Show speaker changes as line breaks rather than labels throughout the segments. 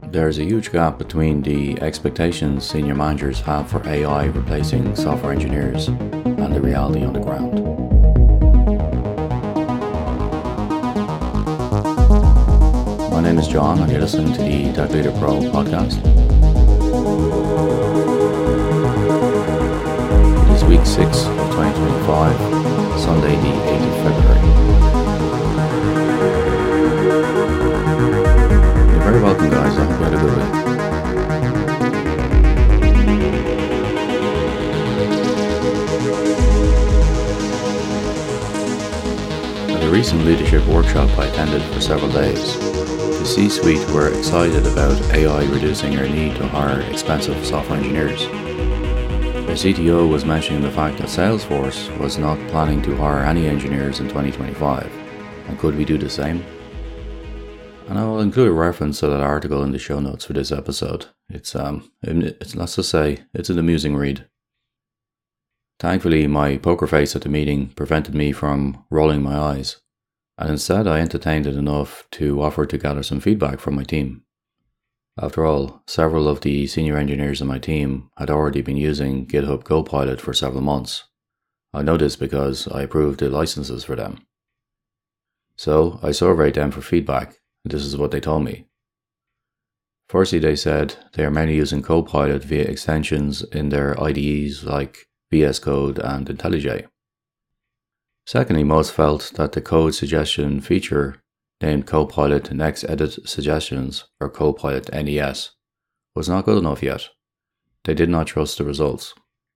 There's a huge gap between the expectations senior managers have for AI replacing software engineers and the reality on the ground. My name is John and you're listening to the Tech Leader Pro podcast. It is week 6 of 2025, Sunday the 8th of February. You're very welcome guys, I hope you had a good week. At a recent leadership workshop I attended for several days, the C-suite were excited about AI reducing their need to hire expensive software engineers. Their CTO was mentioning the fact that Salesforce was not planning to hire any engineers in 2025, and could we do the same? And I will include a reference to that article in the show notes for this episode. It's let's just say, it's an amusing read. Thankfully, my poker face at the meeting prevented me from rolling my eyes, and instead I entertained it enough to offer to gather some feedback from my team. After all, several of the senior engineers on my team had already been using GitHub Copilot for several months. I know this because I approved the licenses for them. So I surveyed them for feedback, and this is what they told me. Firstly, they said they are mainly using Copilot via extensions in their IDEs like VS Code and IntelliJ. Secondly, most felt that the code suggestion feature named Copilot Next Edit Suggestions, or Copilot NES, was not good enough yet. They did not trust the results.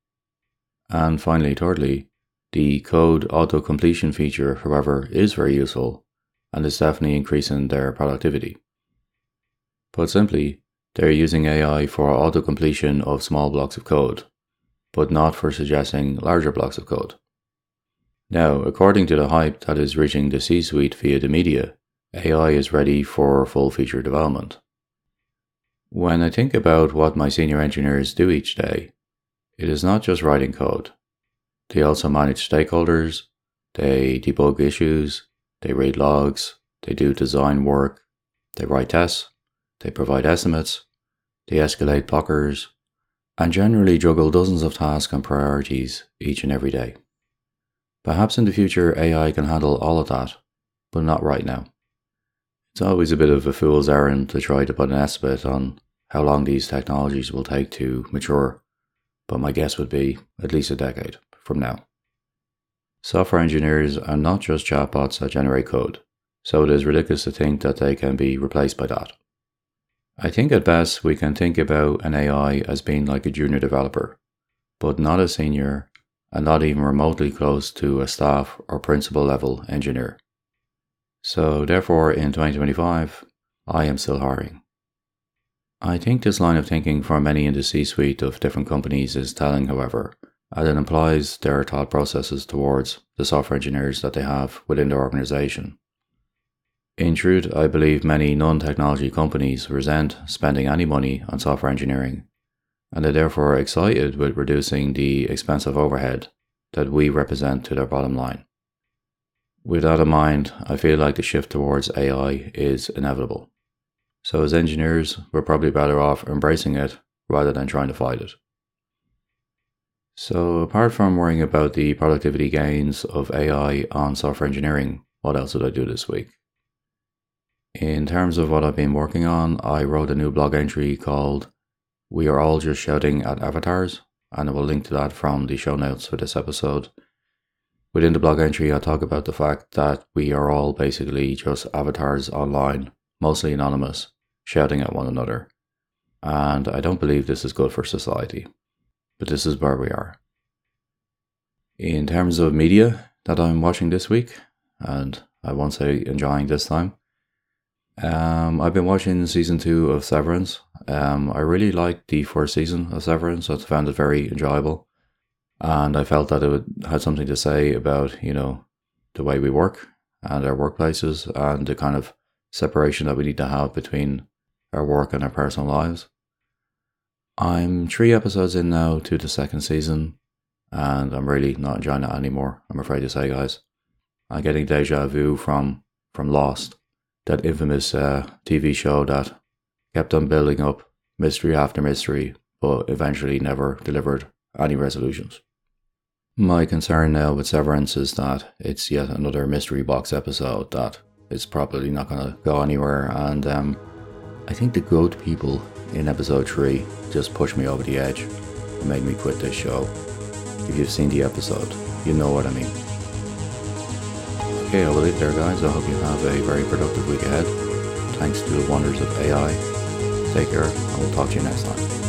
And finally, thirdly, the code auto-completion feature, however, is very useful and is definitely increasing their productivity. Put simply, they are using AI for auto-completion of small blocks of code, but not for suggesting larger blocks of code. Now, according to the hype that is reaching the C-suite via the media, AI is ready for full feature development. When I think about what my senior engineers do each day, it is not just writing code. They also manage stakeholders, they debug issues, they read logs, they do design work, they write tests, they provide estimates, they escalate blockers, and generally juggle dozens of tasks and priorities each and every day. Perhaps in the future AI can handle all of that, but not right now. It's always a bit of a fool's errand to try to put an estimate on how long these technologies will take to mature, but my guess would be at least a decade from now. Software engineers are not just chatbots that generate code, so it is ridiculous to think that they can be replaced by that. I think at best we can think about an AI as being like a junior developer, but not a senior and not even remotely close to a staff or principal level engineer. So therefore in 2025, I am still hiring. I think this line of thinking for many in the C-suite of different companies is telling, however, as it implies their thought processes towards the software engineers that they have within their organization. In truth, I believe many non-technology companies resent spending any money on software engineering, and are therefore excited with reducing the expensive overhead that we represent to their bottom line. With that in mind, I feel like the shift towards AI is inevitable. So as engineers, we're probably better off embracing it rather than trying to fight it. So apart from worrying about the productivity gains of AI on software engineering, what else did I do this week? In terms of what I've been working on, I wrote a new blog entry called "We Are All Just Shouting at Avatars," and I will link to that from the show notes for this episode. Within the blog entry, I talk about the fact that we are all basically just avatars online, mostly anonymous, shouting at one another. And I don't believe this is good for society. But this is where we are. In terms of media that I'm watching this week, and I won't say enjoying this time, I've been watching season 2 of Severance. I really liked the first season of Severance. I found it very enjoyable. And I felt that it had something to say about, the way we work and our workplaces and the kind of separation that we need to have between our work and our personal lives. I'm 3 episodes in now to the second season, and I'm really not enjoying it anymore, I'm afraid to say, guys. I'm getting deja vu from Lost, that infamous TV show that kept on building up, mystery after mystery, but eventually never delivered any resolutions. My concern now with Severance is that it's yet another mystery box episode that is probably not going to go anywhere, and I think the goat people in episode 3 just pushed me over the edge and made me quit this show. If you've seen the episode, you know what I mean. Okay, I will leave it there, guys. I hope you have a very productive week ahead. Thanks to the wonders of AI. Take care, and we'll talk to you next time.